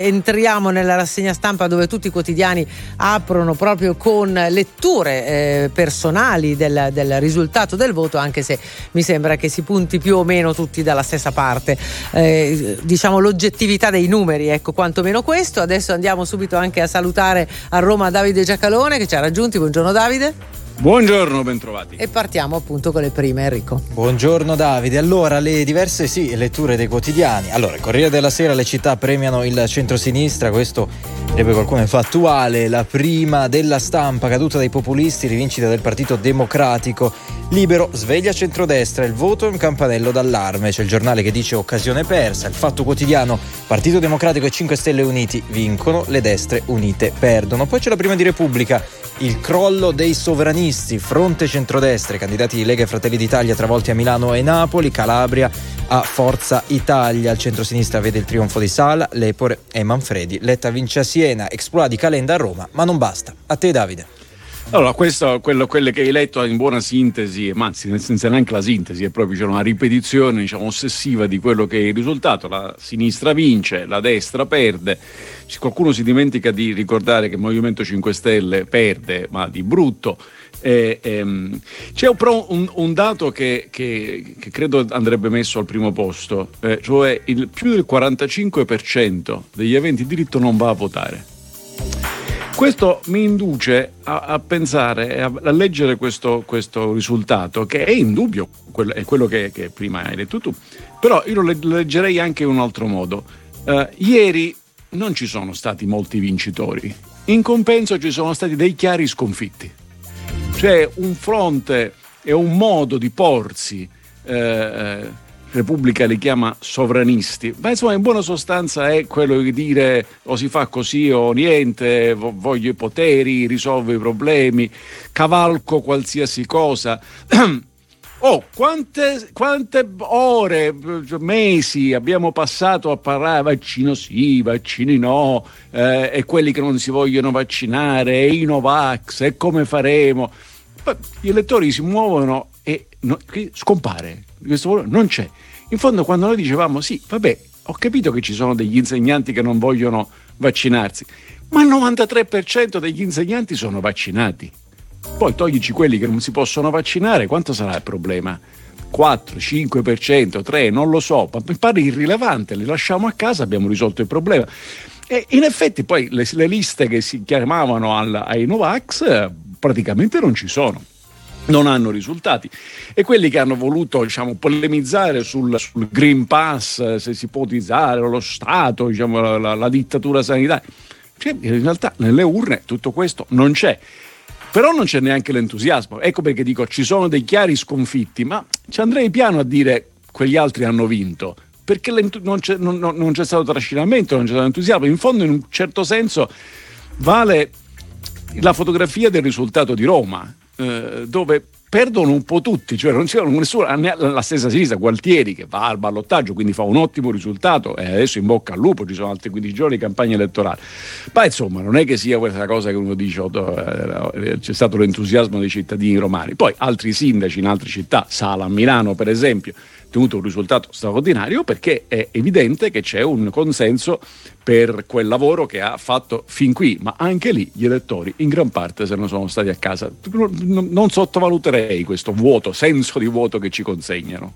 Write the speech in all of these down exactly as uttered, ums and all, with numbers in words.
Entriamo nella rassegna stampa dove tutti i quotidiani aprono proprio con letture eh, personali del, del risultato del voto, anche se mi sembra che si punti più o meno tutti dalla stessa parte. Eh, diciamo l'oggettività dei numeri, ecco, quantomeno questo. Adesso andiamo subito anche a salutare a Roma Davide Giacalone che ci ha raggiunti. Buongiorno Davide. Buongiorno, bentrovati. E partiamo appunto con le prime, Enrico. Buongiorno Davide. Allora, le diverse sì, letture dei quotidiani. Allora, il Corriere della Sera, le città premiano il centrosinistra, questo direbbe qualcuno è fattuale. La prima della Stampa, caduta dai populisti, rivincita del Partito Democratico. Libero, sveglia centrodestra, il voto è un campanello d'allarme. C'è il Giornale che dice occasione persa. Il Fatto Quotidiano, Partito Democratico e cinque Stelle uniti vincono, le destre unite perdono. Poi c'è la prima di Repubblica, il crollo dei sovranisti, fronte centrodestra, i candidati di Lega e Fratelli d'Italia travolti a Milano e Napoli, Calabria a Forza Italia, il centrosinistra vede il trionfo di Sala, Lepore e Manfredi, Letta vince a Siena, exploit di Calenda a Roma, ma non basta. A te Davide. Allora, questo, quello, quello che hai letto in buona sintesi, ma anzi senza neanche la sintesi, è proprio c'è una ripetizione, diciamo, ossessiva di quello che è il risultato. La sinistra vince, la destra perde. Qualcuno si dimentica di ricordare che il Movimento cinque Stelle perde, ma di brutto. Eh, ehm, c'è però un, un dato che, che, che credo andrebbe messo al primo posto, eh, cioè il più del quarantacinque per cento degli aventi diritto non va a votare. Questo mi induce a, a pensare, a, a leggere questo, questo risultato, che è indubbio, quello, è quello che, che prima hai detto tu, però io lo leggerei anche in un altro modo. Uh, ieri non ci sono stati molti vincitori, in compenso ci sono stati dei chiari sconfitti. C'è un fronte e un modo di porsi, eh, Repubblica li chiama sovranisti, ma insomma in buona sostanza è quello di dire o si fa così o niente, voglio i poteri, risolvo i problemi, cavalco qualsiasi cosa. Oh, quante, quante ore, mesi abbiamo passato a parlare vaccino sì, vaccini no, eh, e quelli che non si vogliono vaccinare, e i Novax, e come faremo. Poi gli elettori si muovono e no, scompare, questo non c'è. In fondo quando noi dicevamo sì, vabbè, ho capito che ci sono degli insegnanti che non vogliono vaccinarsi, ma il novantatré per cento degli insegnanti sono vaccinati. Poi toglici quelli che non si possono vaccinare, quanto sarà il problema? quattro, cinque per cento, tre, non lo so, ma mi pare irrilevante, li lasciamo a casa, abbiamo risolto il problema. E in effetti poi le, le liste che si chiamavano al, ai Novax praticamente non ci sono, non hanno risultati, e quelli che hanno voluto, diciamo, polemizzare sul, sul Green Pass, se si può utilizzare lo Stato, diciamo, la, la, la dittatura sanitaria, cioè, in realtà nelle urne tutto questo non c'è. Però non c'è neanche l'entusiasmo. Ecco perché dico, ci sono dei chiari sconfitti, ma ci andrei piano a dire quegli altri hanno vinto, perché non c'è, non, non c'è stato trascinamento, non c'è stato entusiasmo. In fondo, in un certo senso, vale la fotografia del risultato di Roma, eh, dove perdono un po' tutti, cioè non c'è nessuno, la stessa sinistra, Gualtieri che va al ballottaggio, quindi fa un ottimo risultato, e adesso in bocca al lupo, ci sono altri quindici giorni di campagna elettorale. Ma insomma non è che sia questa cosa che uno dice, oh, eh, c'è stato l'entusiasmo dei cittadini romani. Poi altri sindaci in altre città, Sala a Milano per esempio, ottenuto un risultato straordinario, perché è evidente che c'è un consenso per quel lavoro che ha fatto fin qui, ma anche lì gli elettori in gran parte se ne sono stati a casa. Non sottovaluterei questo vuoto, senso di vuoto che ci consegnano.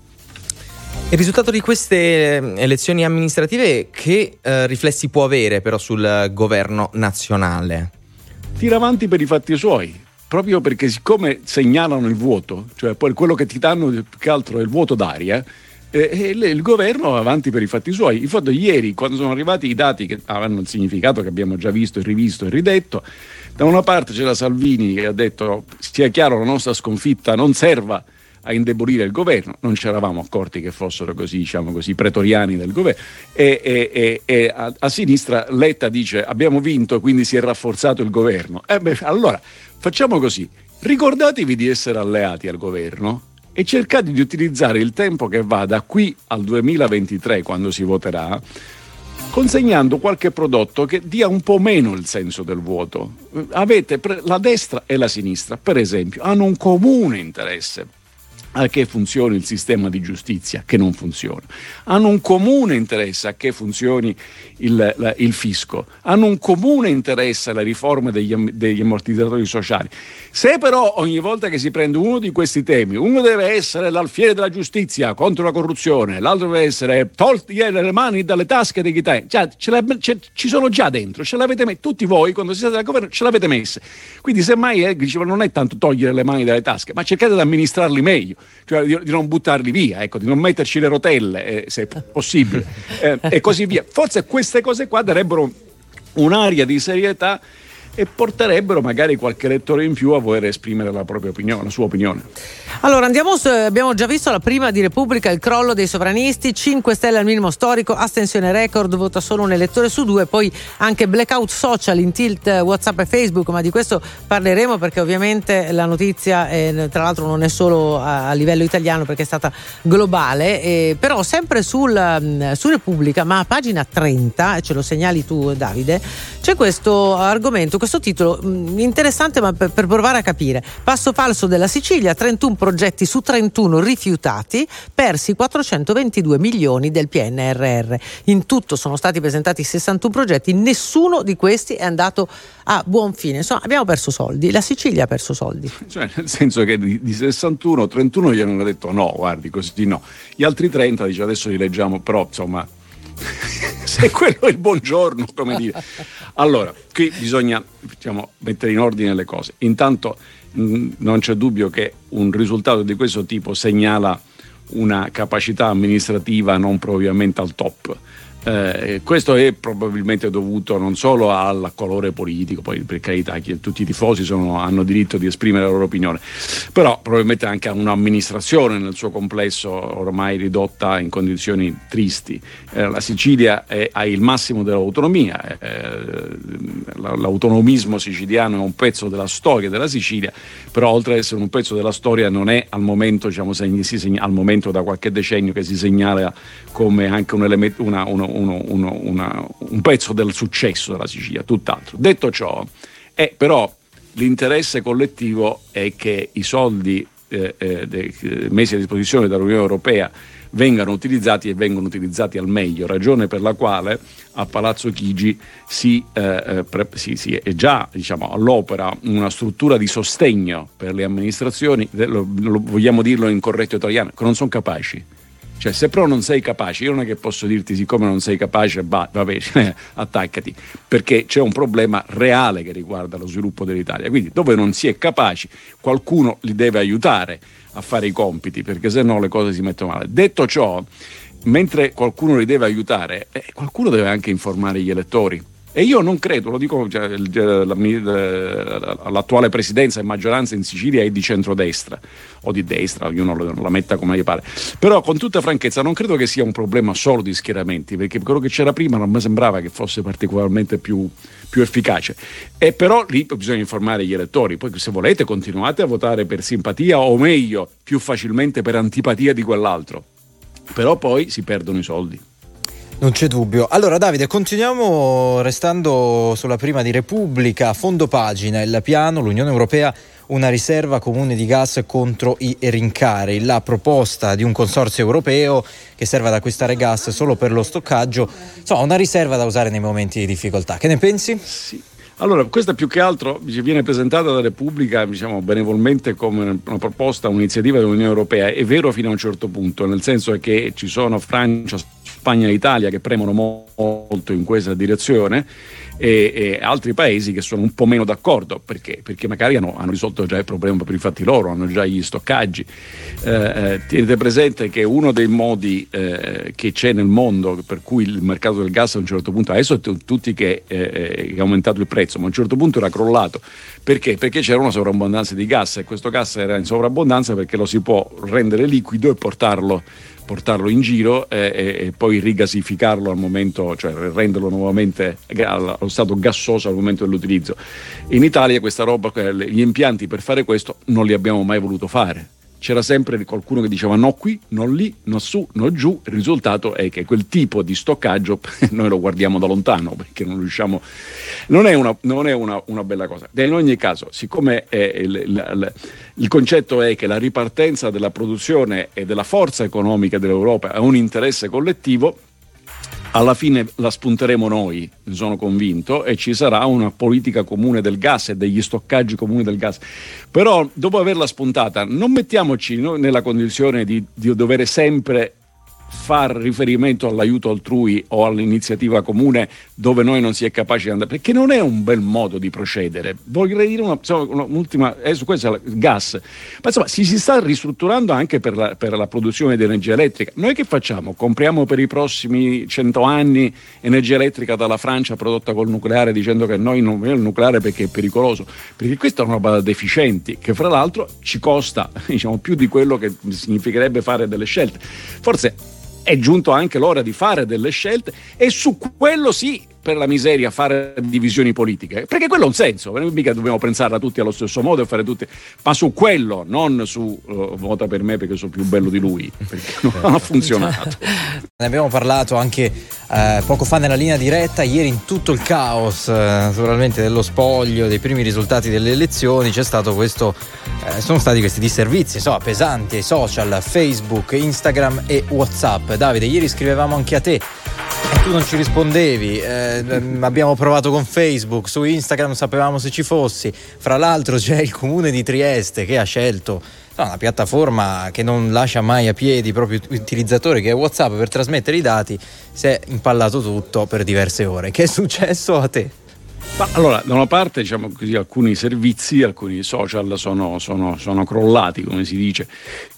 Il risultato di queste elezioni amministrative che eh, riflessi può avere però sul governo nazionale? Tira avanti per i fatti suoi, proprio perché siccome segnalano il vuoto, cioè poi quello che ti danno più che altro è il vuoto d'aria, eh, eh, il governo va avanti per i fatti suoi. In fondo ieri, quando sono arrivati i dati che avevano il significato che abbiamo già visto e rivisto e ridetto, da una parte c'era Salvini che ha detto sia chiaro la nostra sconfitta non serva a indebolire il governo, non ci eravamo accorti che fossero così, diciamo così, pretoriani del governo, e, e, e, e a, a sinistra Letta dice abbiamo vinto quindi si è rafforzato il governo. Eh beh, allora facciamo così, ricordatevi di essere alleati al governo e cercate di utilizzare il tempo che va da qui al duemilaventitré, quando si voterà, consegnando qualche prodotto che dia un po' meno il senso del vuoto. Avete pre- la destra e la sinistra, per esempio, hanno un comune interesse a che funzioni il sistema di giustizia, che non funziona. Hanno un comune interesse a che funzioni il, la, il fisco, hanno un comune interesse alla riforma degli, degli ammortizzatori sociali. Se però ogni volta che si prende uno di questi temi, uno deve essere l'alfiere della giustizia contro la corruzione, l'altro deve essere tolti le mani dalle tasche degli italiani, cioè, ce la, ce, ci sono già dentro, ce l'avete messe, tutti voi quando siete al governo ce l'avete messe. Quindi semmai eh, dicevo, non è tanto togliere le mani dalle tasche, ma cercate di amministrarli meglio, cioè di, di non buttarli via, ecco, di non metterci le rotelle eh, se è possibile eh, e così via. Forse queste cose qua darebbero un'aria di serietà e porterebbero magari qualche elettore in più a voler esprimere la propria opinione, la sua opinione. Allora andiamo, abbiamo già visto la prima di Repubblica, il crollo dei sovranisti, cinque Stelle al minimo storico, astensione record, vota solo un elettore su due, poi anche blackout social in tilt WhatsApp e Facebook, ma di questo parleremo perché ovviamente la notizia eh, tra l'altro non è solo a, a livello italiano perché è stata globale, eh, però sempre sul, su Repubblica, ma a pagina trenta, ce lo segnali tu Davide, c'è questo argomento, questo titolo mh, interessante ma per, per provare a capire. Passo falso della Sicilia, trentuno progetti su trentuno rifiutati, persi quattrocentoventidue milioni del P N R R. In tutto sono stati presentati sessantuno progetti, nessuno di questi è andato a buon fine. Insomma, abbiamo perso soldi, la Sicilia ha perso soldi. Cioè, nel senso che di, di sessantuno, trentuno gli hanno detto no, guardi, così no. Gli altri trenta, dice adesso li leggiamo, però insomma se quello è il buongiorno, come dire. Allora, qui bisogna diciamo, mettere in ordine le cose. Intanto mh, non c'è dubbio che un risultato di questo tipo segnala una capacità amministrativa non propriamente al top. Eh, questo è probabilmente dovuto non solo al colore politico, poi per carità tutti i tifosi sono, hanno diritto di esprimere la loro opinione, però probabilmente anche a un'amministrazione nel suo complesso ormai ridotta in condizioni tristi. Eh, la Sicilia è, ha il massimo dell'autonomia, eh, l'autonomismo siciliano è un pezzo della storia della Sicilia, però oltre ad essere un pezzo della storia non è al momento, diciamo, si segna, al momento da qualche decennio che si segnala come anche un elemento, una, una Uno, uno, una, un pezzo del successo della Sicilia, tutt'altro. Detto ciò, è però l'interesse collettivo è che i soldi eh, eh, de, messi a disposizione dall'Unione Europea vengano utilizzati e vengono utilizzati al meglio, ragione per la quale a Palazzo Chigi si, eh, pre, si, si è già diciamo, all'opera una struttura di sostegno per le amministrazioni, lo, lo, vogliamo dirlo in corretto italiano, che non sono capaci. Cioè, se però non sei capace, io non è che posso dirti siccome non sei capace, va, va bene, attaccati, perché c'è un problema reale che riguarda lo sviluppo dell'Italia. Quindi dove non si è capaci, qualcuno li deve aiutare a fare i compiti, perché se no le cose si mettono male. Detto ciò, mentre qualcuno li deve aiutare, eh, qualcuno deve anche informare gli elettori. E io non credo, lo dico, cioè, l'attuale presidenza e maggioranza in Sicilia è di centrodestra o di destra, ognuno la metta come gli pare, però con tutta franchezza non credo che sia un problema solo di schieramenti, perché quello che c'era prima non mi sembrava che fosse particolarmente più, più efficace, e però lì bisogna informare gli elettori. Poi se volete continuate a votare per simpatia o meglio più facilmente per antipatia di quell'altro, però poi si perdono i soldi. Non c'è dubbio. Allora Davide, continuiamo restando sulla prima di Repubblica. Fondo pagina, il piano, l'Unione Europea, una riserva comune di gas contro i rincari. La proposta di un consorzio europeo che serve ad acquistare gas solo per lo stoccaggio, insomma una riserva da usare nei momenti di difficoltà. Che ne pensi? Sì. Allora, questa più che altro viene presentata da Repubblica, diciamo, benevolmente come una proposta, un'iniziativa dell'Unione Europea. È vero fino a un certo punto, nel senso che ci sono Francia, Spagna e Italia che premono molto in questa direzione e, e altri paesi che sono un po' meno d'accordo, perché, perché magari hanno, hanno risolto già il problema per i fatti loro, hanno già gli stoccaggi. Eh, eh, tenete presente che uno dei modi eh, che c'è nel mondo per cui il mercato del gas a un certo punto, adesso è t- tutti che eh, è aumentato il prezzo, ma a un certo punto era crollato. Perché? Perché c'era una sovrabbondanza di gas e questo gas era in sovrabbondanza perché lo si può rendere liquido e portarlo portarlo in giro eh, e, e poi rigasificarlo al momento, cioè renderlo nuovamente allo stato gassoso al momento dell'utilizzo. In Italia questa roba, gli impianti per fare questo non li abbiamo mai voluto fare, c'era sempre qualcuno che diceva no qui, no lì, no su, no giù. Il risultato è che quel tipo di stoccaggio noi lo guardiamo da lontano, perché non riusciamo, non è una, non è una, una bella cosa. In ogni caso, siccome è il, il, il concetto è che la ripartenza della produzione e della forza economica dell'Europa è un interesse collettivo, alla fine la spunteremo noi, ne sono convinto, e ci sarà una politica comune del gas e degli stoccaggi comuni del gas. Però dopo averla spuntata non mettiamoci nella condizione di, di dover sempre far riferimento all'aiuto altrui o all'iniziativa comune dove noi non si è capaci di andare, perché non è un bel modo di procedere. Vorrei dire una, insomma, un'ultima, eh, su questo è il gas, ma insomma si, si sta ristrutturando anche per la, per la produzione di energia elettrica. Noi che facciamo? Compriamo per i prossimi cento anni energia elettrica dalla Francia prodotta col nucleare, dicendo che noi non vogliamo il nucleare perché è pericoloso, perché questa è una roba da deficienti che fra l'altro ci costa, diciamo, più di quello che significherebbe fare delle scelte. Forse è giunto anche l'ora di fare delle scelte, e su quello sì, per la miseria, fare divisioni politiche, perché quello ha un senso, mica dobbiamo pensarla tutti allo stesso modo e fare tutti, ma su quello, non su uh, vota per me perché sono più bello di lui, perché non ha funzionato. Ne abbiamo parlato anche eh, poco fa nella linea diretta. Ieri, in tutto il caos eh, naturalmente dello spoglio, dei primi risultati delle elezioni, c'è stato questo eh, sono stati questi disservizi, insomma, pesanti ai social, Facebook, Instagram e WhatsApp. Davide, ieri scrivevamo anche a te e tu non ci rispondevi, eh, abbiamo provato con Facebook, su Instagram sapevamo se ci fossi. Fra l'altro c'è il comune di Trieste che ha scelto una piattaforma che non lascia mai a piedi i propri utilizzatori, che è WhatsApp, per trasmettere i dati. Si è impallato tutto per diverse ore. Che è successo a te? Ma allora, da una parte, diciamo così, alcuni servizi, alcuni social sono, sono, sono crollati, come si dice,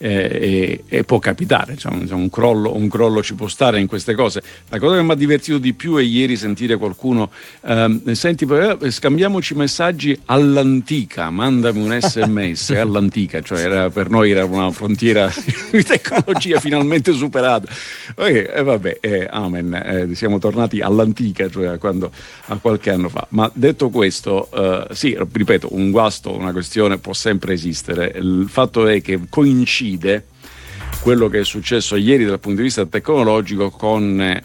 eh, e, e può capitare, diciamo, un crollo, un crollo ci può stare in queste cose. La cosa che mi ha divertito di più è ieri sentire qualcuno, ehm, senti, scambiamoci messaggi all'antica, mandami un sms all'antica, cioè era, per noi era una frontiera di tecnologia finalmente superata. E eh, vabbè, eh, amen, eh, siamo tornati all'antica, cioè a, quando, a qualche anno fa. Ma detto questo, eh, sì, ripeto, un guasto, una questione può sempre esistere. Il fatto è che coincide quello che è successo ieri dal punto di vista tecnologico con eh,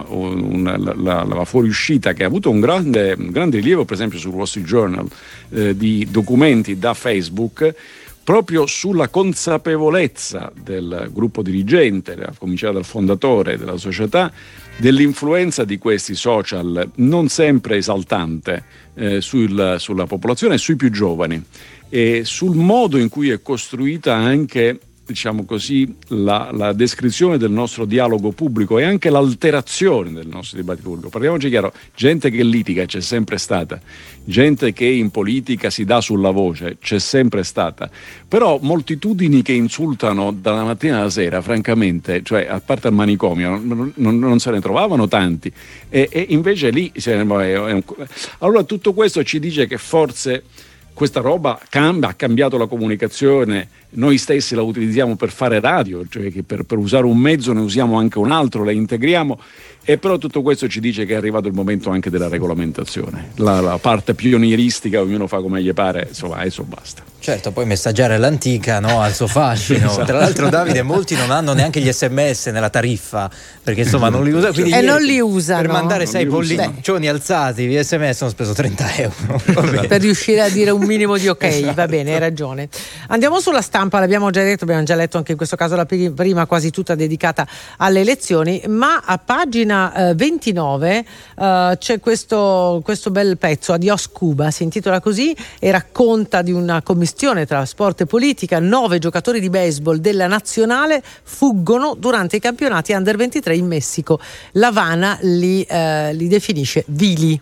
un, la, la, la fuoriuscita che ha avuto un grande, un grande rilievo, per esempio sul Wall Street Journal, eh, di documenti da Facebook proprio sulla consapevolezza del gruppo dirigente, a cominciare dal fondatore della società, dell'influenza di questi social non sempre esaltante eh, sul, sulla popolazione e sui più giovani, e sul modo in cui è costruita anche, diciamo così, la, la descrizione del nostro dialogo pubblico e anche l'alterazione del nostro dibattito pubblico. Parliamoci chiaro, gente che litiga c'è sempre stata, gente che in politica si dà sulla voce c'è sempre stata, però moltitudini che insultano dalla mattina alla sera, francamente, cioè a parte al manicomio, non, non, non se ne trovavano tanti, e, e invece lì cioè, è un... allora tutto questo ci dice che forse questa roba cambia, ha cambiato la comunicazione. Noi stessi la utilizziamo per fare radio, cioè che per, per usare un mezzo ne usiamo anche un altro, la integriamo, e però tutto questo ci dice che è arrivato il momento anche della regolamentazione, la, la parte pionieristica, ognuno fa come gli pare, insomma, adesso basta. Certo, poi messaggiare all'antica, no, al suo fascino. Esatto. Tra l'altro, Davide, molti non hanno neanche gli sms nella tariffa, perché insomma non li usano, quindi e non li usano per mandare non sei pollicioni alzati via sms hanno speso trenta euro per riuscire a dire un minimo di ok. Esatto. Va bene, hai ragione. Andiamo sulla stampa, l'abbiamo già detto, abbiamo già letto anche in questo caso la prima, quasi tutta dedicata alle elezioni, ma a pagina eh, ventinove eh, c'è questo, questo bel pezzo, Adios Cuba, si intitola così, e racconta di una commissione tra sport e politica. Nove giocatori di baseball della nazionale fuggono durante i campionati under ventitré in Messico. L'Havana li, eh, li definisce vili.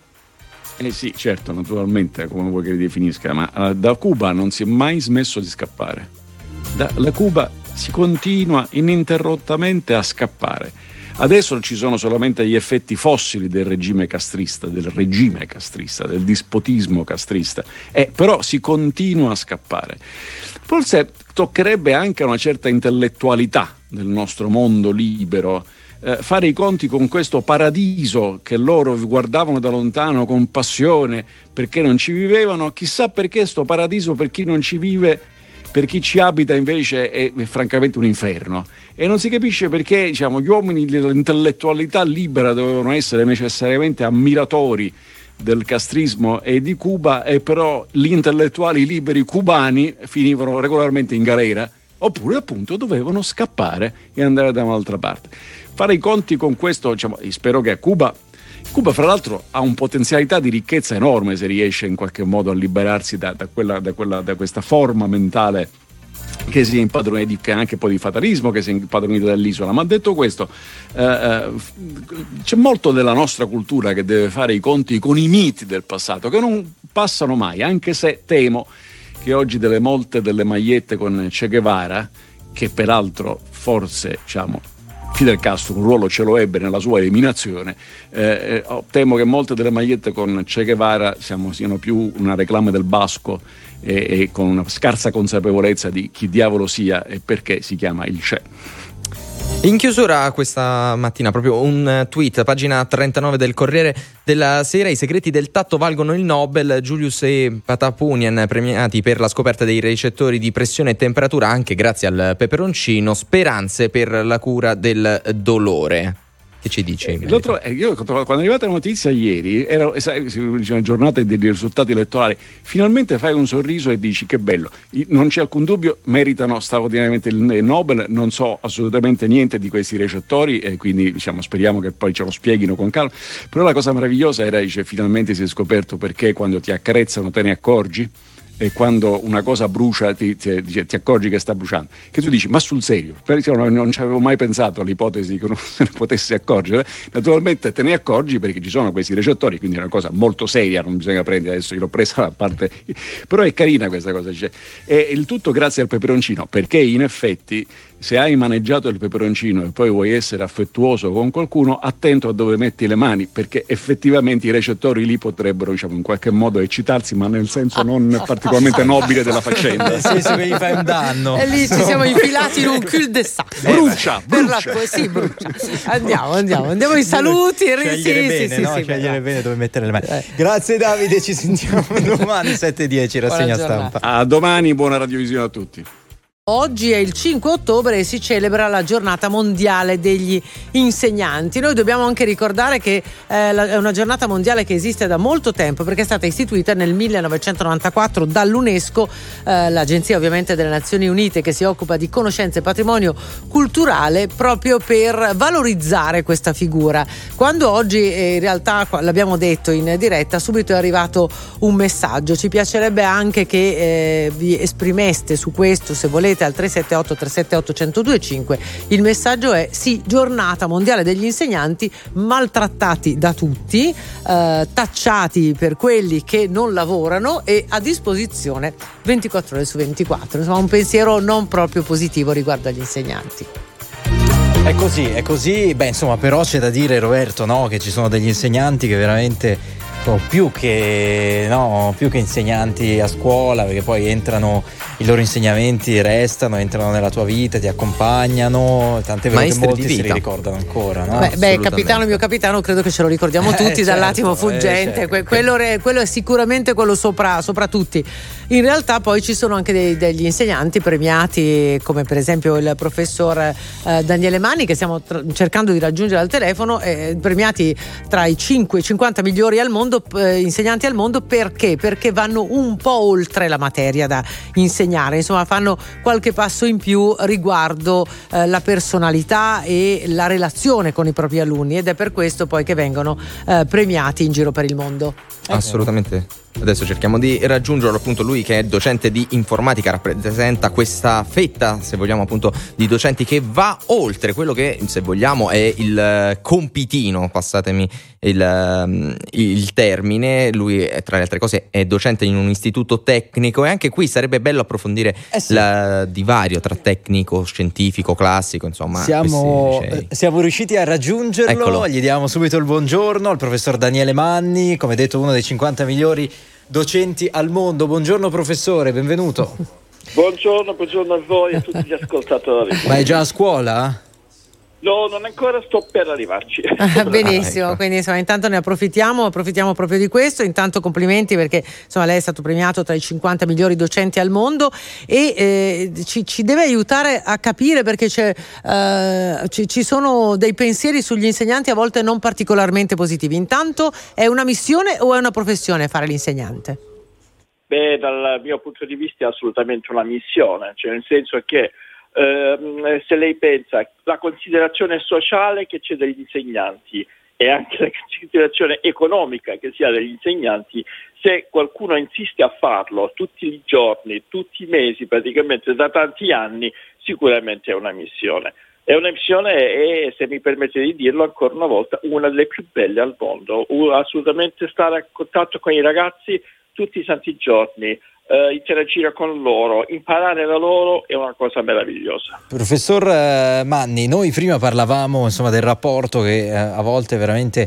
Eh sì, certo, naturalmente, come vuoi che li definisca, ma uh, da Cuba non si è mai smesso di scappare. Da la Cuba si continua ininterrottamente a scappare. Adesso ci sono solamente gli effetti fossili del regime castrista, del regime castrista, del dispotismo castrista, eh, però si continua a scappare. Forse toccherebbe anche a una certa intellettualità del nostro mondo libero eh, fare i conti con questo paradiso che loro guardavano da lontano con passione perché non ci vivevano. Chissà perché sto paradiso, per chi non ci vive, per chi ci abita invece è, è francamente un inferno, e non si capisce perché, diciamo, gli uomini dell'intellettualità libera dovevano essere necessariamente ammiratori del castrismo e di Cuba, e però gli intellettuali liberi cubani finivano regolarmente in galera, oppure appunto dovevano scappare e andare da un'altra parte. Fare i conti con questo, diciamo, spero che a Cuba Cuba fra l'altro ha un potenzialità di ricchezza enorme se riesce in qualche modo a liberarsi da, da, quella, da, quella, da questa forma mentale che si è impadronita, che anche poi di fatalismo, che si è impadronita dell'isola. Ma detto questo, eh, c'è molto della nostra cultura che deve fare i conti con i miti del passato, che non passano mai, anche se temo che oggi delle molte delle magliette con Che Guevara, che peraltro forse, diciamo, Fidel Castro un ruolo ce lo ebbe nella sua eliminazione, eh, eh, temo che molte delle magliette con Che Guevara siamo, siano più una reclama del basco, e, e con una scarsa consapevolezza di chi diavolo sia e perché si chiama il Che. In chiusura questa mattina proprio un tweet, pagina trentanove del Corriere della Sera: i segreti del tatto valgono il Nobel, Julius e Patapunian premiati per la scoperta dei recettori di pressione e temperatura anche grazie al peperoncino, speranze per la cura del dolore. Che ci dice? Eh, io, quando è arrivata la notizia ieri, era sai, una giornata dei risultati elettorali, finalmente fai un sorriso e dici che bello, non c'è alcun dubbio, meritano straordinariamente il Nobel. Non so assolutamente niente di questi recettori e quindi, diciamo, speriamo che poi ce lo spieghino con calma. Però la cosa meravigliosa era, dice, finalmente si è scoperto perché quando ti accarezzano te ne accorgi, e quando una cosa brucia ti, ti, ti accorgi che sta bruciando, che tu dici ma sul serio, perché non, non ci avevo mai pensato all'ipotesi che uno se ne potesse accorgere. Naturalmente te ne accorgi perché ci sono questi recettori, quindi è una cosa molto seria, non bisogna prendere, adesso io l'ho presa a parte, però è carina questa cosa, cioè, e il tutto grazie al peperoncino, perché in effetti se hai maneggiato il peperoncino e poi vuoi essere affettuoso con qualcuno, attento a dove metti le mani, perché effettivamente i recettori lì potrebbero, diciamo, in qualche modo eccitarsi, ma nel senso non particolarmente nobile della faccenda. Nel senso che gli fai un danno. E lì ci siamo infilati in un cul-de-sac. Brucia, per brucia. La, sì, brucia. Andiamo, andiamo, andiamo ai saluti. Scegliere sì, bene, sì, no? sì, Scegliere sì, bene dove mettere le mani. Eh. Grazie Davide, ci sentiamo domani sette e dieci, rassegna Buona giornata. stampa. A domani, buona radiovisione a tutti. Oggi è il cinque ottobre e si celebra la giornata mondiale degli insegnanti. Noi dobbiamo anche ricordare che eh, la, è una giornata mondiale che esiste da molto tempo, perché è stata istituita nel millenovecentonovantaquattro dall'UNESCO, eh, l'agenzia ovviamente delle Nazioni Unite che si occupa di conoscenza e patrimonio culturale, proprio per valorizzare questa figura. Quando oggi eh, in realtà, l'abbiamo detto in diretta, subito è arrivato un messaggio. Ci piacerebbe anche che eh, vi esprimeste su questo, se volete, al tre sette otto tre sette otto uno zero due cinque. Il messaggio è: sì, giornata mondiale degli insegnanti, maltrattati da tutti, eh, tacciati per quelli che non lavorano e a disposizione ventiquattro ore su ventiquattro. Insomma, un pensiero non proprio positivo riguardo agli insegnanti. È così, è così. Beh, insomma, però c'è da dire, Roberto, no, che ci sono degli insegnanti che veramente sono più che no, più che insegnanti a scuola, perché poi entrano, i loro insegnamenti restano, entrano nella tua vita, ti accompagnano, tante volte molti si ricordano ancora, no? Beh, beh, capitano, mio capitano, credo che ce lo ricordiamo tutti, eh, certo, dall'attimo fuggente, eh, certo. quello, quello è sicuramente quello sopra, sopra tutti. In realtà poi ci sono anche dei, degli insegnanti premiati, come per esempio il professor eh, Daniele Manni, che stiamo tra- cercando di raggiungere al telefono, eh, premiati tra i cinque cinquanta migliori al mondo, eh, insegnanti al mondo. Perché? Perché vanno un po' oltre la materia da insegnare, insomma fanno qualche passo in più riguardo eh, la personalità e la relazione con i propri alunni, ed è per questo poi che vengono eh, premiati in giro per il mondo. Assolutamente. Adesso cerchiamo di raggiungerlo, appunto lui che è docente di informatica, rappresenta questa fetta, se vogliamo, appunto di docenti che va oltre quello che, se vogliamo, è il compitino, passatemi il, il termine. Lui, tra le altre cose, è docente in un istituto tecnico, e anche qui sarebbe bello approfondire eh sì. il divario tra tecnico, scientifico, classico, insomma. Siamo, siamo riusciti a raggiungerlo. Eccolo. Gli diamo subito il buongiorno al professor Daniele Manni, come detto uno dei cinquanta migliori docenti al mondo. Buongiorno professore, benvenuto. Buongiorno, buongiorno a voi e a tutti gli ascoltatori. Ma è già a scuola? No, non ancora, sto per arrivarci. Benissimo, Ah, ecco. quindi insomma intanto ne approfittiamo, approfittiamo proprio di questo. Intanto complimenti, perché insomma lei è stato premiato tra i cinquanta migliori docenti al mondo e eh, ci, ci deve aiutare a capire, perché c'è, eh, ci, ci sono dei pensieri sugli insegnanti a volte non particolarmente positivi. Intanto è una missione o è una professione fare l'insegnante? Beh, dal mio punto di vista è assolutamente una missione, cioè nel senso che ehm, se lei pensa la considerazione sociale che c'è degli insegnanti e anche la considerazione economica che si ha degli insegnanti, se qualcuno insiste a farlo tutti i giorni, tutti i mesi, praticamente da tanti anni, sicuramente è una missione. È una missione e, se mi permette di dirlo ancora una volta, una delle più belle al mondo. Uh, assolutamente stare a contatto con i ragazzi tutti i santi giorni, eh, interagire con loro, imparare da loro è una cosa meravigliosa. Professor eh, Manni, noi prima parlavamo insomma del rapporto che eh, a volte veramente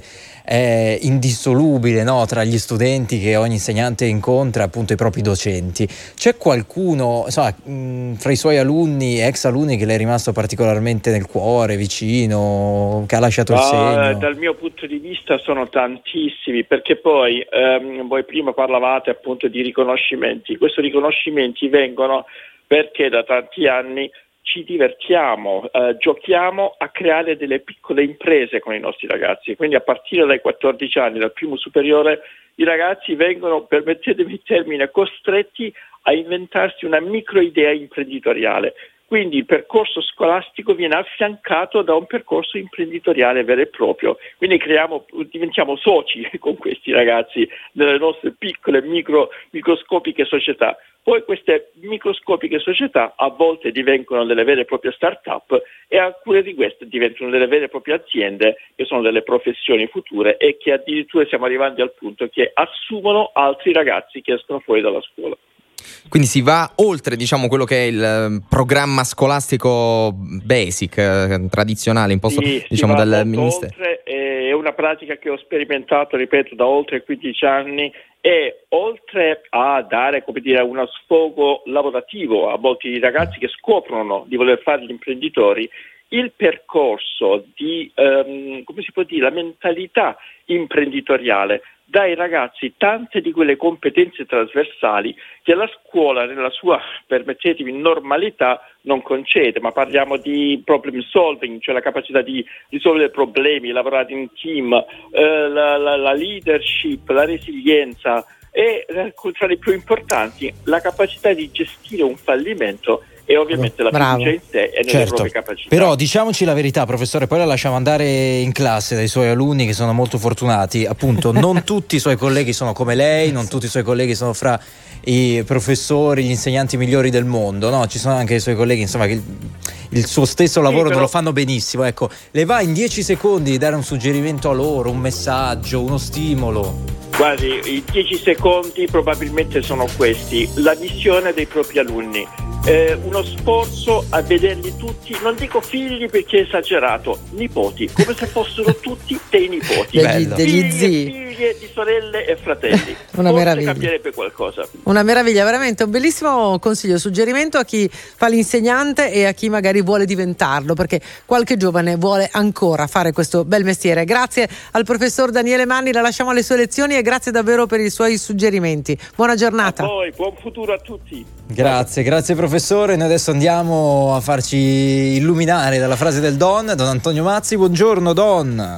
è indissolubile, no, tra gli studenti che ogni insegnante incontra, appunto i propri docenti. C'è qualcuno, insomma, mh, fra i suoi alunni, ex alunni, che le è rimasto particolarmente nel cuore, vicino, che ha lasciato il segno? Uh, dal mio punto di vista sono tantissimi, perché poi ehm, voi prima parlavate appunto di riconoscimenti. Questi riconoscimenti vengono perché da tanti anni ci divertiamo, eh, giochiamo a creare delle piccole imprese con i nostri ragazzi, quindi a partire dai quattordici anni, dal primo superiore, i ragazzi vengono, permettetemi il termine, costretti a inventarsi una microidea imprenditoriale. Quindi il percorso scolastico viene affiancato da un percorso imprenditoriale vero e proprio, quindi creiamo, diventiamo soci con questi ragazzi nelle nostre piccole micro, microscopiche società. Poi queste microscopiche società a volte diventano delle vere e proprie start-up e alcune di queste diventano delle vere e proprie aziende che sono delle professioni future e che addirittura siamo arrivati al punto che assumono altri ragazzi che escono fuori dalla scuola. Quindi si va oltre, diciamo, quello che è il eh, programma scolastico basic, eh, tradizionale, imposto, Sì, diciamo, si va dal molto ministero. oltre, è una pratica che ho sperimentato, ripeto, da oltre quindici anni, e oltre a dare, come dire, uno sfogo lavorativo a molti ragazzi che scoprono di voler fare gli imprenditori, il percorso di, um, come si può dire, la mentalità imprenditoriale dà ai ragazzi tante di quelle competenze trasversali che la scuola nella sua, permettetemi, normalità non concede, ma parliamo di problem solving, cioè la capacità di risolvere problemi, lavorare in team, eh, la, la, la leadership, la resilienza e, eh, tra le più importanti, la capacità di gestire un fallimento e ovviamente la Bravo. fiducia in sé e nelle Certo, proprie capacità. però diciamoci la verità, professore, poi la lasciamo andare in classe dai suoi alunni che sono molto fortunati, appunto non tutti i suoi colleghi sono come lei, non tutti i suoi colleghi sono fra i professori, gli insegnanti migliori del mondo, no? Ci sono anche i suoi colleghi, insomma, che il, il suo stesso lavoro sì, però... non lo fanno benissimo, ecco, le va in dieci secondi di dare un suggerimento a loro, un messaggio, uno stimolo? Guardi, i dieci secondi probabilmente sono questi: la missione dei propri alunni, eh, uno sforzo a vederli tutti, non dico figli perché è esagerato, nipoti, come se fossero tutti dei nipoti, Degli, degli figli zii. e figlie di sorelle e fratelli. Una Forse meraviglia. cambierebbe qualcosa. Una meraviglia, veramente un bellissimo consiglio, suggerimento a chi fa l'insegnante e a chi magari vuole diventarlo, perché qualche giovane vuole ancora fare questo bel mestiere. Grazie al professor Daniele Manni, la lasciamo alle sue lezioni e grazie davvero per i suoi suggerimenti. Buona giornata. A voi, buon futuro a tutti. Grazie, grazie professore. Noi adesso andiamo a farci illuminare dalla frase del Don, Don Antonio Mazzi. Buongiorno Don.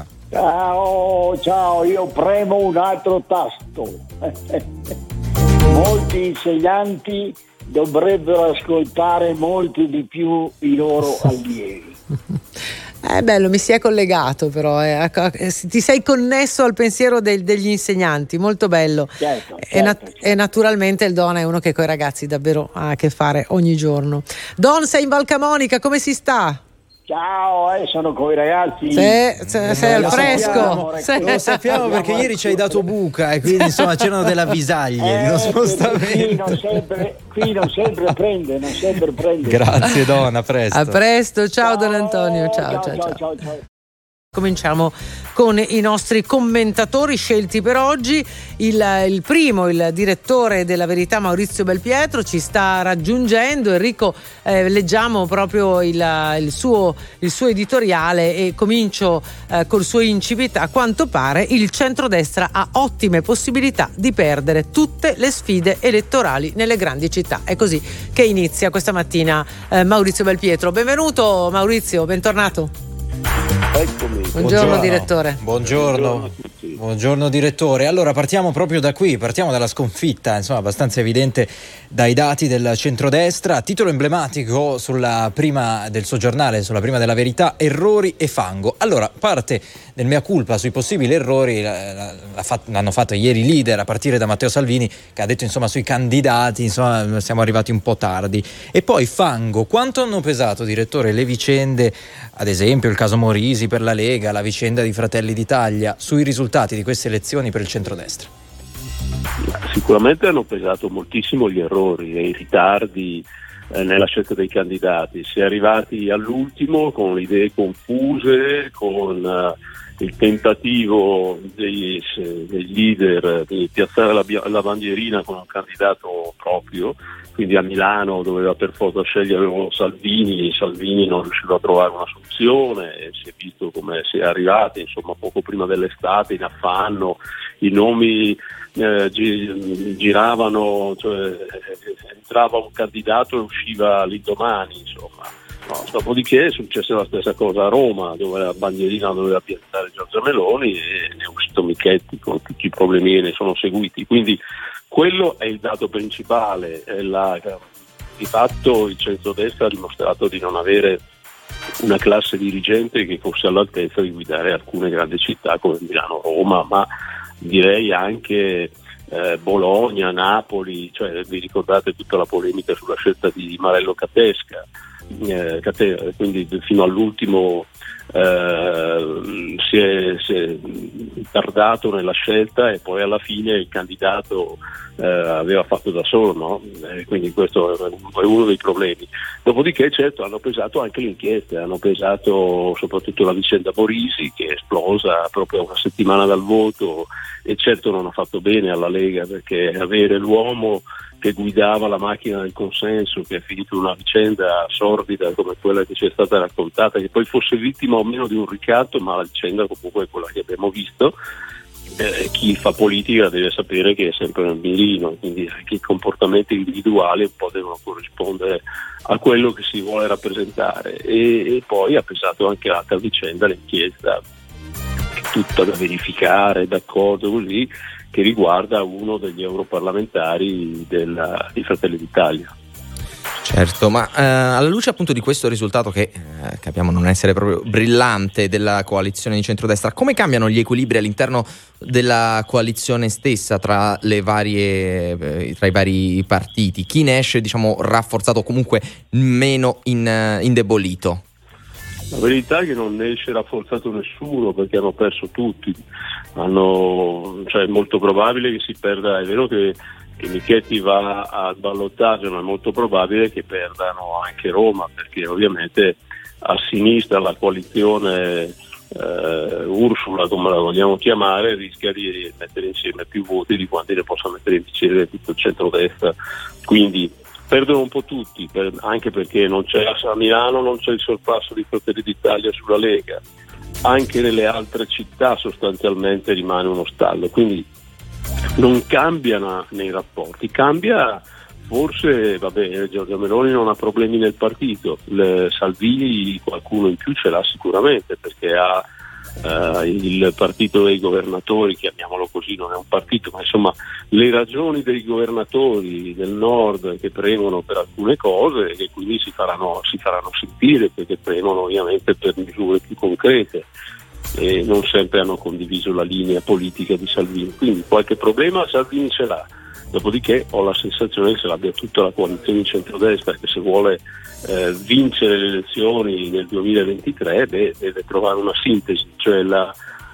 Ciao, ciao, io premo un altro tasto. Molti insegnanti dovrebbero ascoltare molti di più i loro allievi. È bello, mi si è collegato però, eh. Ti sei connesso al pensiero del, degli insegnanti, molto bello. Certo, e, nat- certo, certo. e naturalmente il Don è uno che con i ragazzi davvero ha a che fare ogni giorno. Don, sei in Val Camonica, come si sta? Ciao, eh, sono con i ragazzi. Se, se, sei al lo fresco. sappiamo, Se- lo sappiamo perché ieri ci hai dato buca e quindi insomma c'erano delle avvisaglie di non Eh, spostamento. qui non sempre, qui non sempre prende, non sempre prende. Grazie Don, a presto. A presto, ciao Don Antonio, ciao ciao ciao. ciao, ciao. Cominciamo con i nostri commentatori scelti per oggi. Il, il primo, il direttore della Verità Maurizio Belpietro, ci sta raggiungendo. Enrico, eh, leggiamo proprio il, il, suo, il suo editoriale e comincio eh, col suo incipit. A quanto pare il centrodestra ha ottime possibilità di perdere tutte le sfide elettorali nelle grandi città. È così che inizia questa mattina eh, Maurizio Belpietro. Benvenuto Maurizio, bentornato. Eccomi. Buongiorno, Buongiorno direttore. Buongiorno. Buongiorno a tutti. Buongiorno direttore. Allora partiamo proprio da qui, partiamo dalla sconfitta, insomma abbastanza evidente dai dati del centrodestra. Titolo emblematico sulla prima del suo giornale, sulla prima della Verità: errori e fango. Allora, parte del mea culpa sui possibili errori l'hanno fatto ieri i leader, a partire da Matteo Salvini, che ha detto insomma sui candidati, insomma siamo arrivati un po' tardi. E poi fango. Quanto hanno pesato, direttore, le vicende, ad esempio il caso Morisi per la Lega, la vicenda di Fratelli d'Italia, sui risultati di queste elezioni per il centrodestra? Sicuramente hanno pesato moltissimo gli errori e i ritardi eh, nella scelta dei candidati. Si è arrivati all'ultimo con le idee confuse, con uh, il tentativo dei, dei leader di piazzare la, la bandierina con un candidato proprio. Quindi a Milano doveva per forza scegliere Salvini, Salvini non riusciva a trovare una soluzione, e si è visto come si è arrivati, insomma poco prima dell'estate, in affanno, i nomi eh, gi- giravano, cioè entrava un candidato e usciva l'indomani, insomma. No, dopodiché è successa la stessa cosa a Roma, dove la bandierina doveva piazzare Giorgia Meloni e ne è uscito Michetti con tutti i problemi che ne sono seguiti. Quindi quello è il dato principale. È la, di fatto il centrodestra ha dimostrato di non avere una classe dirigente che fosse all'altezza di guidare alcune grandi città come Milano, Roma, ma direi anche eh, Bologna, Napoli. Cioè, vi ricordate tutta la polemica sulla scelta di Marello Catesca, eh, Cate, quindi fino all'ultimo eh, si, è, si è tardato nella scelta e poi alla fine il candidato eh, aveva fatto da solo, no? Eh, quindi questo è uno dei problemi. Dopodiché certo hanno pesato anche le inchieste, hanno pesato soprattutto la vicenda Morisi, che è esplosa proprio una settimana dal voto, e certo non ha fatto bene alla Lega, perché avere l'uomo che guidava la macchina del consenso, che è finito una vicenda sordida come quella che ci è stata raccontata, che poi fosse vittima o meno di un ricatto, ma la vicenda comunque è quella che abbiamo visto. Eh, chi fa politica deve sapere che è sempre nel mirino, quindi anche i comportamenti individuali un po' devono corrispondere a quello che si vuole rappresentare. E, e poi ha pesato anche l'altra vicenda, l'inchiesta tutta da verificare, d'accordo, così, che riguarda uno degli europarlamentari della, di Fratelli d'Italia. Certo, ma eh, alla luce appunto di questo risultato che eh, capiamo non essere proprio brillante della coalizione di centrodestra, come cambiano gli equilibri all'interno della coalizione stessa tra le varie eh, tra i vari partiti? Chi ne esce, diciamo, rafforzato o comunque meno in, indebolito? La verità è che non ne esce rafforzato nessuno, perché hanno perso tutti. Hanno, cioè è molto probabile che si perda, è vero che, che Michetti va al ballottaggio, ma è molto probabile che perdano anche Roma, perché ovviamente a sinistra la coalizione eh, Ursula, come la vogliamo chiamare, rischia di mettere insieme più voti di quanti ne possa mettere insieme tutto il centrodestra. Quindi perdono un po' tutti, per, anche perché non c'è a Milano, non c'è il sorpasso di Fratelli d'Italia sulla Lega, anche nelle altre città sostanzialmente rimane uno stallo, quindi non cambiano nei rapporti, cambia forse, vabbè, Giorgia Meloni non ha problemi nel partito, le, Salvini qualcuno in più ce l'ha sicuramente, perché ha Uh, il partito dei governatori, chiamiamolo così, non è un partito, ma insomma le ragioni dei governatori del nord che premono per alcune cose e che quindi si faranno, si faranno sentire, perché premono ovviamente per misure più concrete e non sempre hanno condiviso la linea politica di Salvini, quindi qualche problema Salvini ce l'ha. Dopodiché ho la sensazione che se l'abbia tutta la coalizione di centrodestra, che se vuole eh, vincere le elezioni nel duemilaventitré beh, deve trovare una sintesi, cioè la,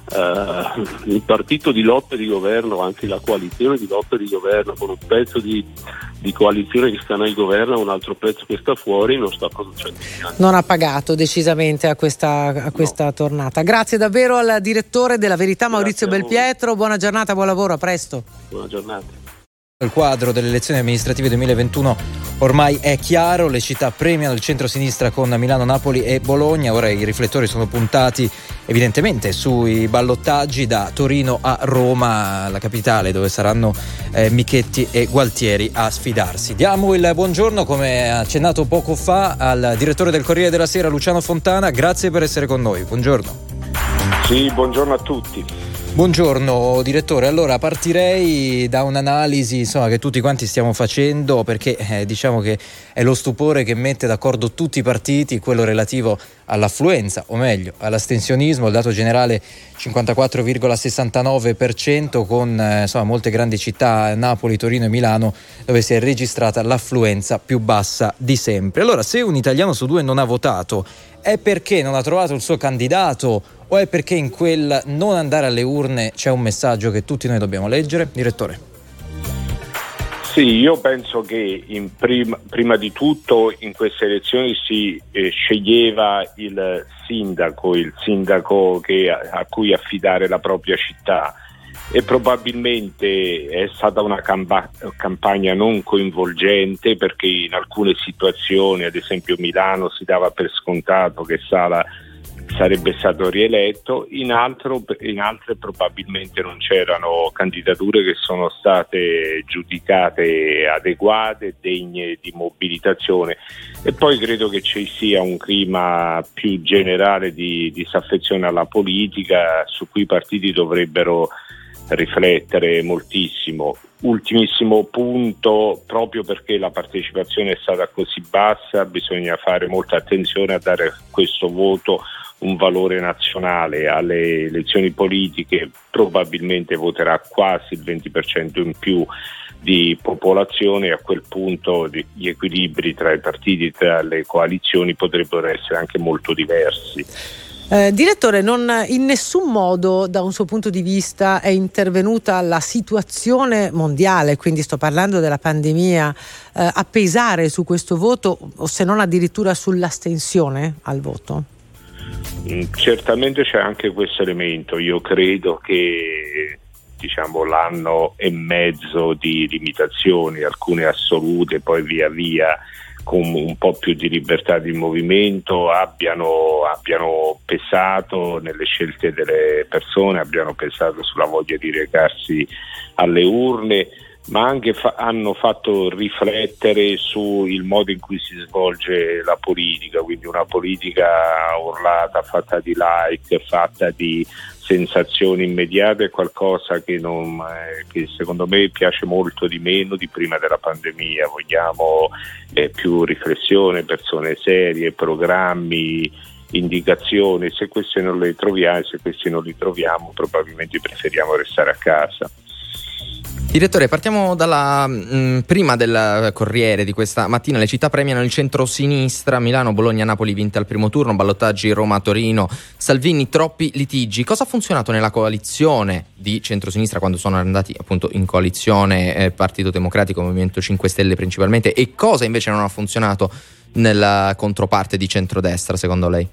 Uh, il partito di lotta di governo, anche la coalizione di lotta di governo, con un pezzo di, di coalizione che sta nel governo e un altro pezzo che sta fuori, non sta producendo niente. Non ha pagato decisamente a questa, a questa no. tornata. Grazie davvero al direttore della Verità, Maurizio Belpietro. Buona giornata, buon lavoro, a presto. Buona giornata. Il quadro delle elezioni amministrative duemilaventuno ormai è chiaro, le città premiano il centro-sinistra con Milano, Napoli e Bologna. Ora i riflettori sono puntati evidentemente sui ballottaggi da Torino a Roma, la capitale, dove saranno eh, Michetti e Gualtieri a sfidarsi. Diamo il buongiorno, come accennato poco fa, al direttore del Corriere della Sera, Luciano Fontana. Grazie per essere con noi. Buongiorno. Sì, buongiorno a tutti. Buongiorno direttore, allora partirei da un'analisi insomma che tutti quanti stiamo facendo, perché eh, diciamo che è lo stupore che mette d'accordo tutti i partiti, quello relativo all'affluenza, o meglio all'astensionismo. Il dato generale cinquantaquattro virgola sessantanove per cento, con eh, insomma molte grandi città, Napoli, Torino e Milano, dove si è registrata l'affluenza più bassa di sempre. Allora, se un italiano su due non ha votato, è perché non ha trovato il suo candidato o è perché in quel non andare alle urne c'è un messaggio che tutti noi dobbiamo leggere? Direttore. Sì, io penso che in prima, prima di tutto in queste elezioni si eh, sceglieva il sindaco, il sindaco che, a cui affidare la propria città, e probabilmente è stata una campa- campagna non coinvolgente, perché in alcune situazioni, ad esempio Milano, si dava per scontato che Sala sarebbe stato rieletto, in, altro, in altre probabilmente non c'erano candidature che sono state giudicate adeguate, degne di mobilitazione. E poi credo che ci sia un clima più generale di disaffezione alla politica, su cui i partiti dovrebbero riflettere moltissimo. Ultimissimo punto, proprio perché la partecipazione è stata così bassa, bisogna fare molta attenzione a dare a questo voto un valore nazionale. Alle elezioni politiche probabilmente voterà quasi il venti per cento in più di popolazione, e a quel punto gli equilibri tra i partiti, tra le coalizioni potrebbero essere anche molto diversi. Eh, direttore, non in nessun modo da un suo punto di vista è intervenuta la situazione mondiale, quindi sto parlando della pandemia, eh, a pesare su questo voto, o se non addirittura sull'astensione al voto? Mm, certamente c'è anche questo elemento. Io credo che diciamo l'anno e mezzo di limitazioni, alcune assolute, poi via via con un po' più di libertà di movimento, abbiano, abbiano pesato nelle scelte delle persone, abbiano pesato sulla voglia di recarsi alle urne, ma anche fa- hanno fatto riflettere sul modo in cui si svolge la politica, quindi una politica urlata, fatta di like, fatta di sensazioni immediate, è qualcosa che, non, eh, che secondo me piace molto di meno di prima della pandemia. Vogliamo eh, più riflessione, persone serie, programmi, indicazioni. Se questi non le troviamo, se questi non li troviamo, probabilmente preferiamo restare a casa. Direttore, partiamo dalla mh, prima del Corriere di questa mattina. Le città premiano il centro-sinistra, Milano, Bologna, Napoli vinte al primo turno, ballottaggi Roma, Torino, Salvini, troppi litigi. Cosa ha funzionato nella coalizione di centro-sinistra, quando sono andati appunto in coalizione eh, Partito Democratico, Movimento cinque Stelle principalmente, e cosa invece non ha funzionato nella controparte di centrodestra secondo lei?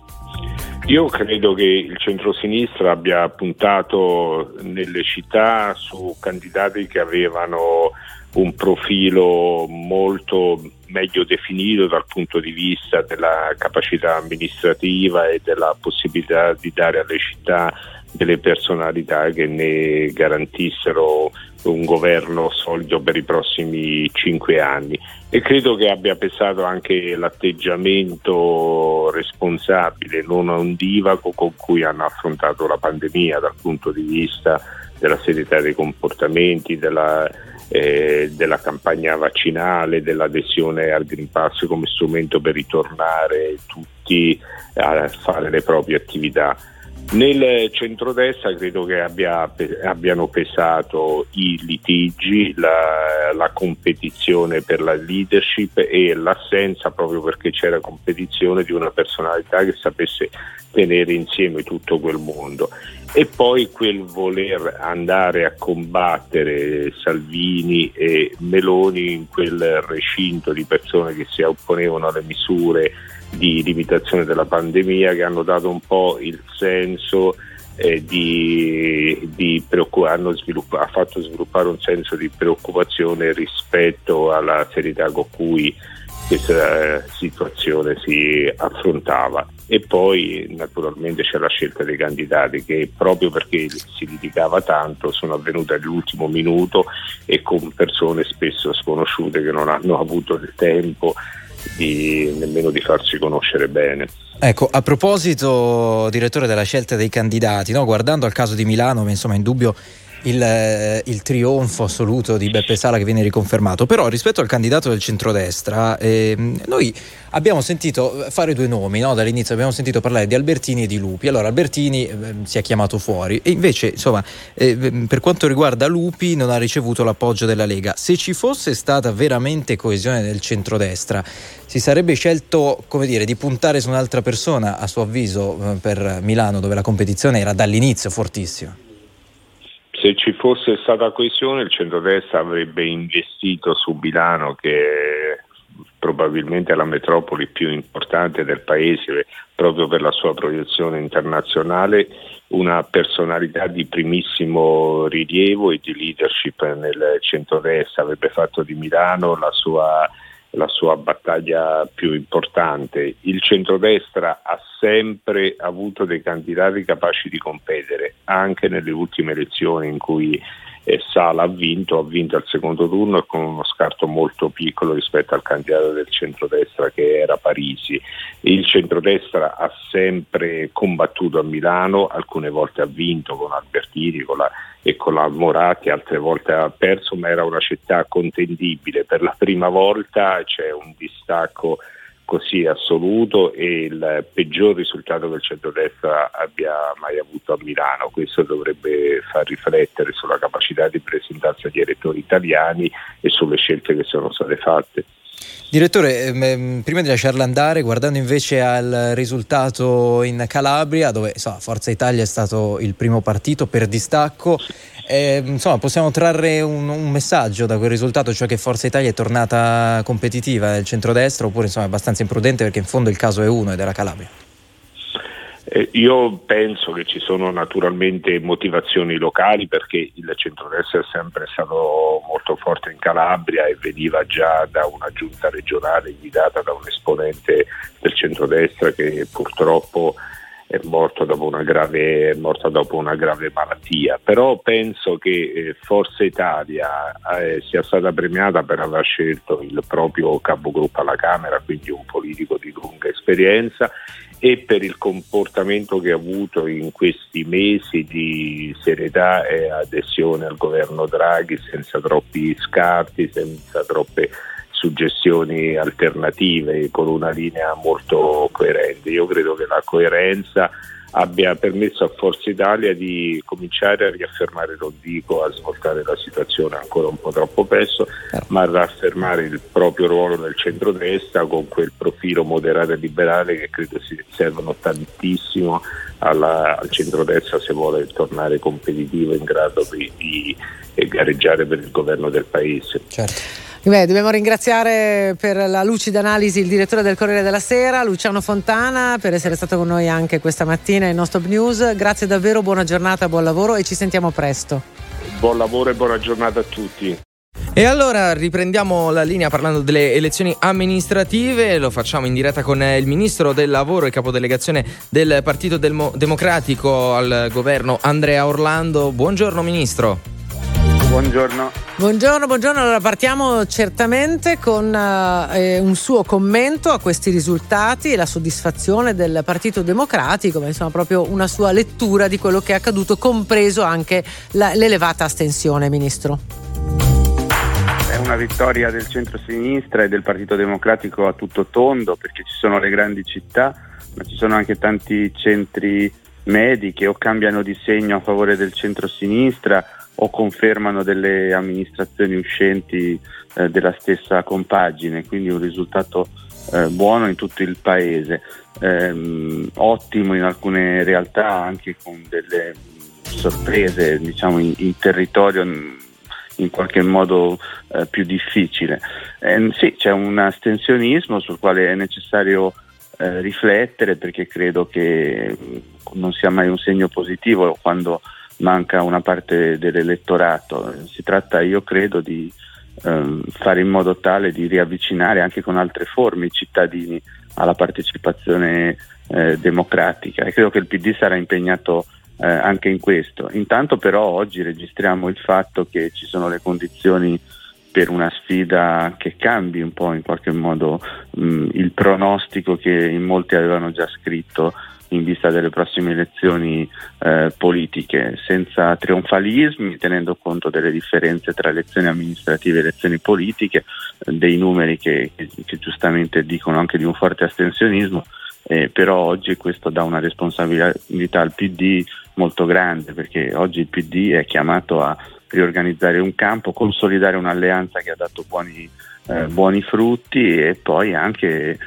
Io credo che il centrosinistra abbia puntato nelle città su candidati che avevano un profilo molto meglio definito dal punto di vista della capacità amministrativa e della possibilità di dare alle città delle personalità che ne garantissero un governo solido per i prossimi cinque anni, e credo che abbia pesato anche l'atteggiamento responsabile, non ondivago, con cui hanno affrontato la pandemia dal punto di vista della serietà dei comportamenti, della, eh, della campagna vaccinale, dell'adesione al Green Pass come strumento per ritornare tutti a fare le proprie attività. Nel centrodestra credo che abbia, abbiano pesato i litigi, la, la competizione per la leadership e l'assenza, proprio perché c'era competizione, di una personalità che sapesse tenere insieme tutto quel mondo. e poi quel voler andare a combattere Salvini e Meloni in quel recinto di persone che si opponevano alle misure di limitazione della pandemia, che hanno dato un po' il senso eh, di, di preoccup- hanno sviluppa- ha fatto sviluppare un senso di preoccupazione rispetto alla serietà con cui questa situazione si affrontava. E poi naturalmente c'è la scelta dei candidati, che proprio perché si litigava tanto sono avvenute all'ultimo minuto e con persone spesso sconosciute che non hanno avuto il tempo di nemmeno di farsi conoscere bene. Ecco, a proposito, direttore, della scelta dei candidati, no? Guardando al caso di Milano, insomma, è indubbio Il, il trionfo assoluto di Beppe Sala che viene riconfermato, però rispetto al candidato del centrodestra eh, noi abbiamo sentito fare due nomi, no? Dall'inizio abbiamo sentito parlare di Albertini e di Lupi. Allora Albertini eh, si è chiamato fuori e invece insomma eh, per quanto riguarda Lupi non ha ricevuto l'appoggio della Lega. Se ci fosse stata veramente coesione del centrodestra, si sarebbe scelto, come dire, di puntare su un'altra persona, a suo avviso, eh, per Milano, dove la competizione era dall'inizio fortissima? Se ci fosse stata coesione, il centrodestra avrebbe investito su Milano, che è probabilmente la metropoli più importante del paese, proprio per la sua proiezione internazionale, una personalità di primissimo rilievo e di leadership nel centrodestra. Avrebbe fatto di Milano la sua la sua battaglia più importante. Il centrodestra ha sempre avuto dei candidati capaci di competere, anche nelle ultime elezioni in cui eh, Sala ha vinto, ha vinto al secondo turno con uno scarto molto piccolo rispetto al candidato del centrodestra che era Parisi. Il centrodestra ha sempre combattuto a Milano, alcune volte ha vinto con Albertini con la, e con la Moratti, altre volte ha perso, ma era una città contendibile. Per la prima volta c'è un distacco così assoluto e il peggior risultato che il centrodestra abbia mai avuto a Milano. Questo dovrebbe far riflettere sulla capacità di presentarsi agli elettori italiani e sulle scelte che sono state fatte. Direttore, ehm, prima di lasciarla andare, guardando invece al risultato in Calabria, dove insomma, Forza Italia è stato il primo partito per distacco, eh, insomma, possiamo trarre un, un messaggio da quel risultato, cioè che Forza Italia è tornata competitiva nel centrodestra, oppure insomma è abbastanza imprudente, perché in fondo il caso è uno ed è la Calabria? Eh, io penso che ci sono naturalmente motivazioni locali, perché il centrodestra è sempre stato molto forte in Calabria e veniva già da una giunta regionale guidata da un esponente del centrodestra che purtroppo è morto dopo una grave, è morta dopo una grave malattia. Però penso che eh, Forza Italia eh, sia stata premiata per aver scelto il proprio capogruppo alla Camera, quindi un politico di lunga esperienza, e per il comportamento che ha avuto in questi mesi di serietà e adesione al governo Draghi, senza troppi scarti, senza troppe suggestioni alternative, con una linea molto coerente. Io credo che la coerenza abbia permesso a Forza Italia di cominciare a riaffermare, non dico a svoltare la situazione ancora un po' troppo presto, ma a riaffermare il proprio ruolo nel centrodestra con quel profilo moderato e liberale che credo si servono tantissimo alla, al centrodestra se vuole tornare competitivo, in grado di, di, di gareggiare per il governo del paese. Certo. Beh, dobbiamo ringraziare per la lucida analisi il direttore del Corriere della Sera, Luciano Fontana, per essere stato con noi anche questa mattina in No Stop News. Grazie davvero, buona giornata, buon lavoro e ci sentiamo presto. Buon lavoro e buona giornata a tutti. E allora riprendiamo la linea parlando delle elezioni amministrative. Lo facciamo in diretta con il ministro del lavoro e capodelegazione del Partito Del- Democratico al governo, Andrea Orlando. Buongiorno ministro. Buongiorno. Buongiorno, buongiorno. Allora partiamo certamente con eh, un suo commento a questi risultati e la soddisfazione del Partito Democratico, ma insomma proprio una sua lettura di quello che è accaduto, compreso anche la, l'elevata astensione, ministro. È una vittoria del centro-sinistra e del Partito Democratico a tutto tondo, perché ci sono le grandi città, ma ci sono anche tanti centri medi che o cambiano di segno a favore del centro-sinistra o confermano delle amministrazioni uscenti eh, della stessa compagine, quindi un risultato eh, buono in tutto il paese, ehm, ottimo in alcune realtà, anche con delle sorprese, diciamo, in, in territorio in qualche modo eh, più difficile. Eh, sì, c'è un astensionismo sul quale è necessario eh, riflettere, perché credo che non sia mai un segno positivo quando manca una parte dell'elettorato. Si tratta, io credo, di ehm, fare in modo tale di riavvicinare anche con altre forme i cittadini alla partecipazione eh, democratica, e credo che il P D sarà impegnato eh, anche in questo. Intanto però oggi registriamo il fatto che ci sono le condizioni per una sfida che cambi un po' in qualche modo mh, il pronostico che in molti avevano già scritto in vista delle prossime elezioni eh, politiche, senza trionfalismi, tenendo conto delle differenze tra elezioni amministrative e elezioni politiche, eh, dei numeri che, che, che giustamente dicono anche di un forte astensionismo, eh, però oggi questo dà una responsabilità al P D molto grande, perché oggi il P D è chiamato a riorganizzare un campo, consolidare un'alleanza che ha dato buoni, eh, buoni frutti, e poi anche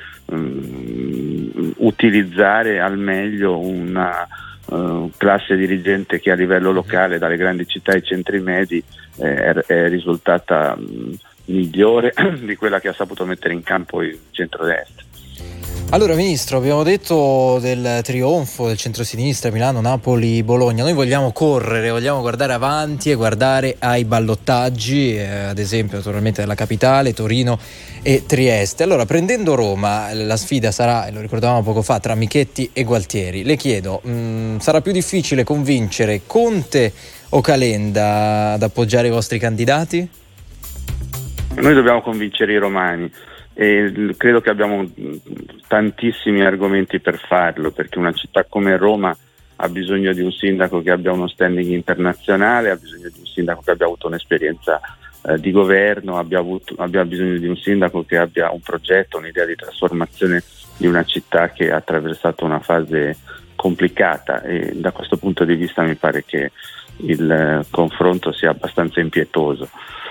um, utilizzare al meglio una uh, classe dirigente che a livello locale, dalle grandi città ai centri medi, eh, è, è risultata um, migliore di quella che ha saputo mettere in campo il centrodestra. Allora, Ministro, abbiamo detto del trionfo del centrosinistra, Milano, Napoli, Bologna. Noi vogliamo correre, vogliamo guardare avanti e guardare ai ballottaggi, eh, ad esempio naturalmente della capitale, Torino e Trieste. Allora, prendendo Roma, la sfida sarà, e lo ricordavamo poco fa, tra Michetti e Gualtieri. Le chiedo, mh, sarà più difficile convincere Conte o Calenda ad appoggiare i vostri candidati? Noi dobbiamo convincere i romani. E credo che abbiamo tantissimi argomenti per farlo, perché una città come Roma ha bisogno di un sindaco che abbia uno standing internazionale, ha bisogno di un sindaco che abbia avuto un'esperienza eh, di governo, abbia, avuto, abbia bisogno di un sindaco che abbia un progetto, un'idea di trasformazione di una città che ha attraversato una fase complicata, e da questo punto di vista mi pare che il eh, confronto sia abbastanza impietoso.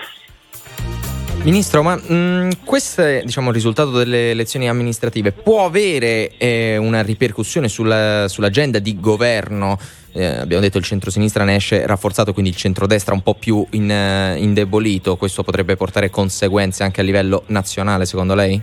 Ministro, ma mh, questo è, diciamo, il risultato delle elezioni amministrative può avere eh, una ripercussione sulla, sull'agenda di governo? Eh, abbiamo detto il centrosinistra ne esce rafforzato, quindi il centrodestra un po' più in, uh, indebolito. Questo potrebbe portare conseguenze anche a livello nazionale, secondo lei?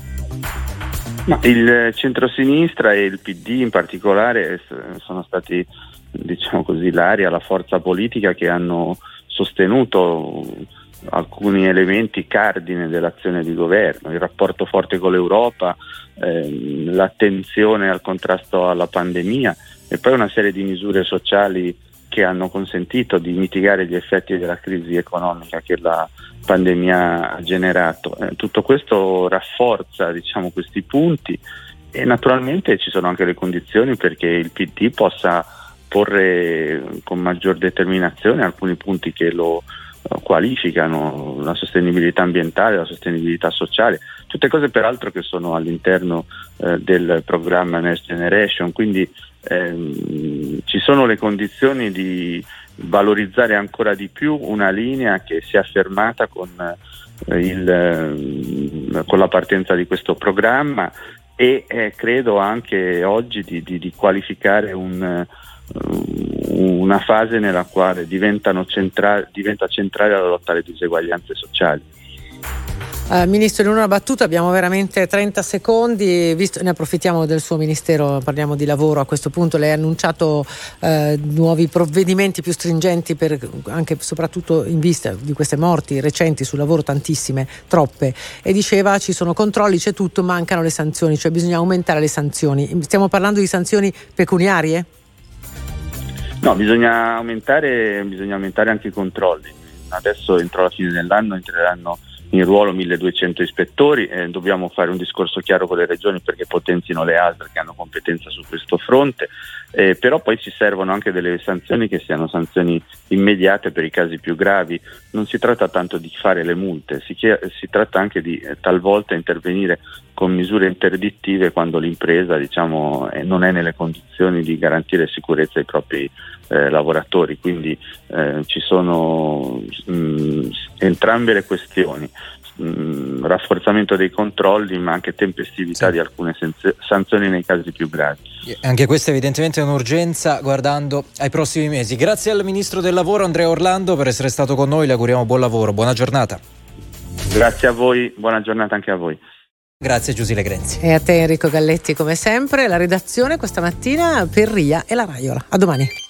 No, il centrosinistra e il P D in particolare sono stati, diciamo così, l'area, la forza politica che hanno sostenuto alcuni elementi cardine dell'azione di governo, il rapporto forte con l'Europa, ehm, l'attenzione al contrasto alla pandemia, e poi una serie di misure sociali che hanno consentito di mitigare gli effetti della crisi economica che la pandemia ha generato. Eh, tutto questo rafforza, diciamo, questi punti, e naturalmente ci sono anche le condizioni perché il P D possa porre con maggior determinazione alcuni punti che lo qualificano, la sostenibilità ambientale, la sostenibilità sociale, tutte cose peraltro che sono all'interno eh, del programma Next Generation, quindi ehm, ci sono le condizioni di valorizzare ancora di più una linea che si è affermata con, eh, il, eh, con la partenza di questo programma, e eh, credo anche oggi di, di, di qualificare un una fase nella quale diventano centra- diventa centrale la lotta alle diseguaglianze sociali. Uh, Ministro, in una battuta, abbiamo veramente trenta secondi, visto, ne approfittiamo del suo ministero, parliamo di lavoro a questo punto. Lei ha annunciato uh, nuovi provvedimenti più stringenti per, anche soprattutto in vista di queste morti recenti sul lavoro, tantissime, troppe, e diceva ci sono controlli, c'è tutto, mancano le sanzioni, cioè bisogna aumentare le sanzioni. Stiamo parlando di sanzioni pecuniarie? No, bisogna aumentare, bisogna aumentare anche i controlli. Adesso entro la fine dell'anno entreranno in ruolo milleduecento ispettori, e dobbiamo fare un discorso chiaro con le regioni perché potenzino le altre che hanno competenza su questo fronte, eh, però poi ci servono anche delle sanzioni che siano sanzioni immediate per i casi più gravi. Non si tratta tanto di fare le multe, si, chied- si tratta anche di eh, talvolta intervenire con misure interdittive quando l'impresa, diciamo, eh, non è nelle condizioni di garantire sicurezza ai propri eh, lavoratori, quindi eh, ci sono mh, entrambe le questioni. mh, rafforzamento dei controlli, ma anche tempestività sì. di alcune senza- sanzioni nei casi più gravi. Anche questa evidentemente è un'urgenza guardando ai prossimi mesi. Grazie al Ministro del Lavoro Andrea Orlando per essere stato con noi, le auguriamo buon lavoro, buona giornata. Grazie a voi, buona giornata anche a voi. Grazie Giusile Grenzi. E a te Enrico Galletti come sempre, la redazione questa mattina per Ria e la Raiola. A domani.